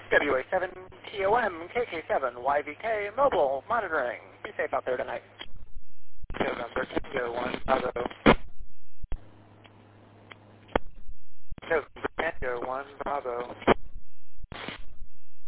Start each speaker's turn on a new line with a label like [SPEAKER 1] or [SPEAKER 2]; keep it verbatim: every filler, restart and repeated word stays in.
[SPEAKER 1] W A seven T O M K K seven Y V K mobile monitoring. Be safe out there tonight. November Tango one Bravo. November Tango one Bravo.